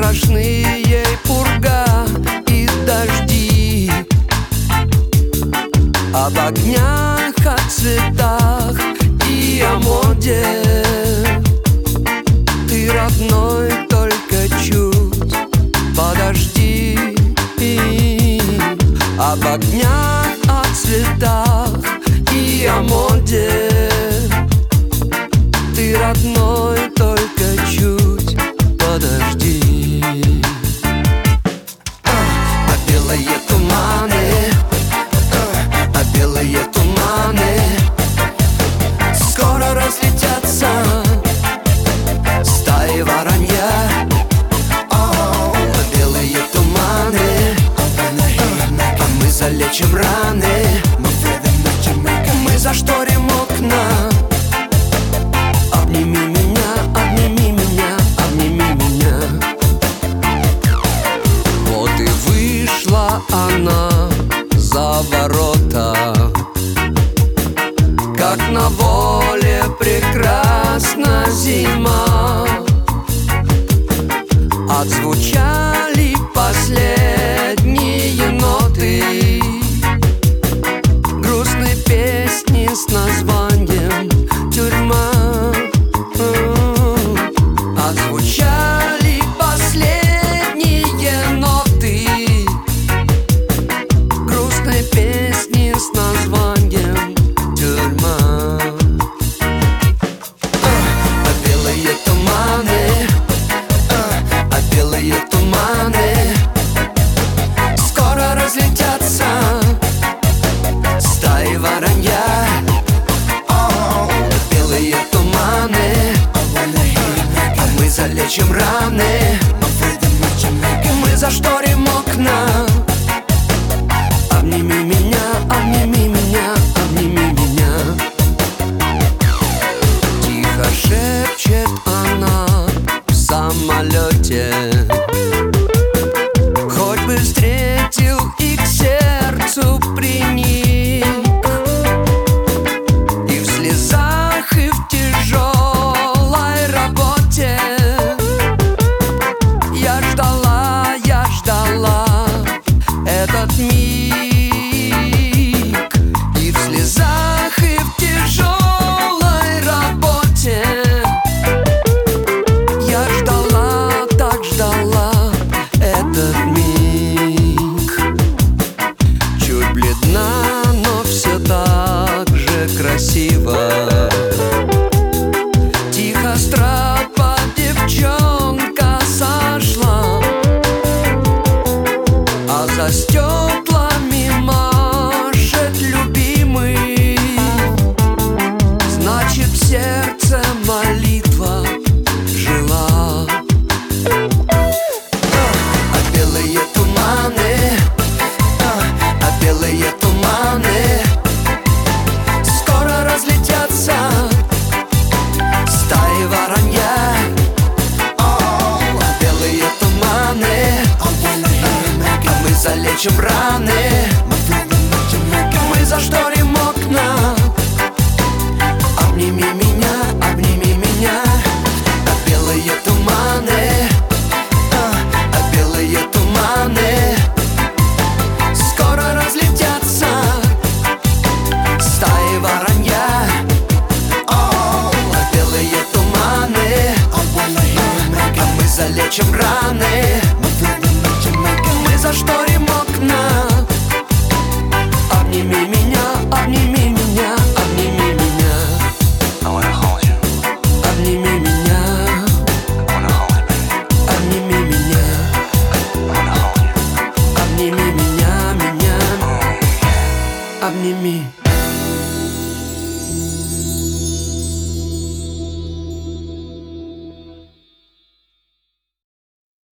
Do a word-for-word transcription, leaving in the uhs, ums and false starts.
страшные пурга и дожди. Об огнях, о цветах и о моде. Ты родной, только чуть подожди. Об огнях, о цветах и о моде. Ты родной, только чуть подожди. А белые туманы, а белые туманы скоро разлетятся стаи воронья. А белые туманы, а мы залечим раны, мы зашторим окна. Обними меня, обними меня, обними меня. Вот и вышла она за ворота. Как на воле прекрасна зима. Отзвучали последние ноты грустной песни с названием «Тюрьма». Отзвучали последние ноты грустной песни с названием «Тюрьма». А белые туманы, а белые туманы скоро разлетятся стаи воронья. Белые туманы, а мы залечим раны, мы зашторим окна. Обними меня, обними меня, обними меня. Тихо шепчет она в самолете. Хоть бы встретил и к сердцу приник. И в слезах, и в тяжелой работе я ждала, я ждала этот миг. И в слезах, и в тяжелой работе я ждала, так ждала этот миг. Чуть бледна, но все так же красиво. Тихо с трапа девчонка сошла, а за стеклами машет любимый. Значит, в сердце молитва жила. А белые туманы, а белые туманы скоро разлетятся стаи воронья. Белые туманы, а мы залечим раны, мы зашторим окна. Обними меня, обними меня. А белые туманы, а белые туманы скоро разлетятся стаи воронья. Белые туманы, а мы залечим раны, мы зашторим окна. Обними меня, обними меня, обними меня. Обними меня, обними меня. Обними меня, меня. Обними.